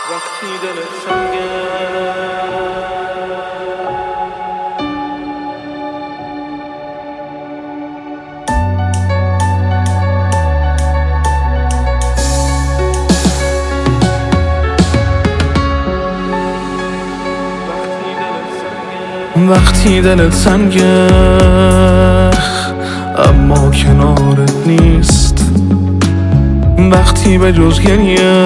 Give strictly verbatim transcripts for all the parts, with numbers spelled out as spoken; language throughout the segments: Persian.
وقتی دلت سنگه وقتی دلت سنگه اما کنارت نیست، وقتی به جز گریه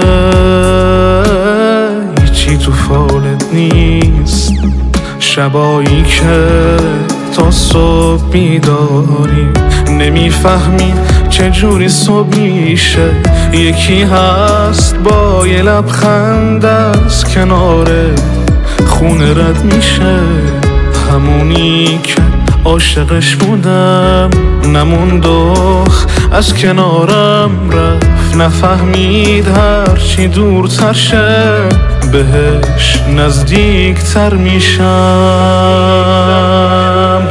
هیچی تو فالت نیست، شبایی که تا صبح بیداری نمیفهمی چجوری صبح میشه، یکی هست با یه لبخند از کناره خونه رد میشه، همونی که عاشقش بودم نموند و از کنارم رفت، نفهمید هرچی دورتر شه بهش نزدیکتر میشم.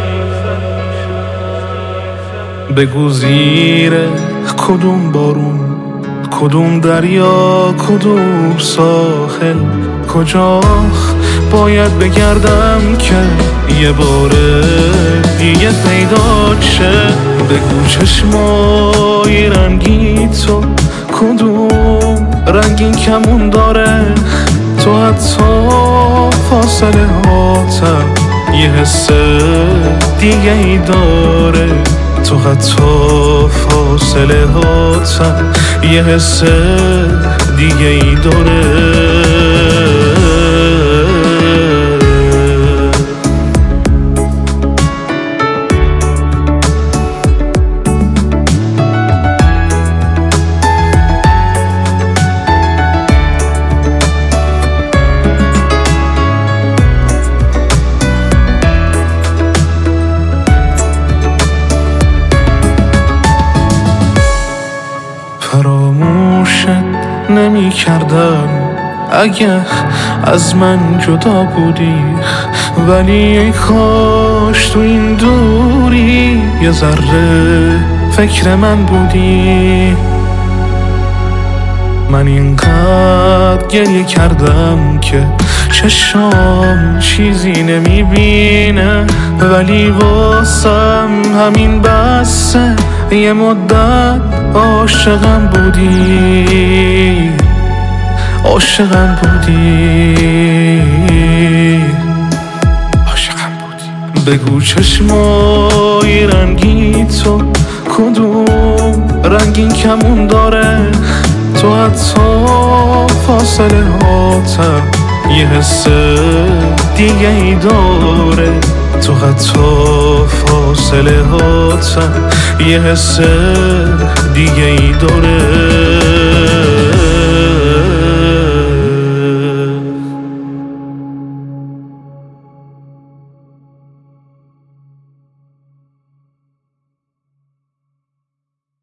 بگو زیر کدوم بارون، کدوم دریا، کدوم ساحل، کجا باید بگردم که یه باره دیگه پیدا شه. بگو چشمای رنگی تو کدوم رنگین کمون داره، تو حتی فاصله هاتم یه حس دیگه ای داره، تو حتی فاصله هاتم یه حس دیگه ای داره. فراموشت نمی کردم اگه از من جدا بودی، ولی ای کاش تو این دوری یه ذره فکر من بودی. من اینقدر گریه کردم که چشام چیزی نمیبینه، ولی واسم همین بسه یه مدت عاشقم بودی، عاشقم بودی، عاشقم بودی. بگو چشمای رنگی تو کدوم رنگین کمون داره، تو حتی فاصله هاتم یه حس دیگه ای داره، تو حتی فاصله هاتم یه حس دیگه ای داره.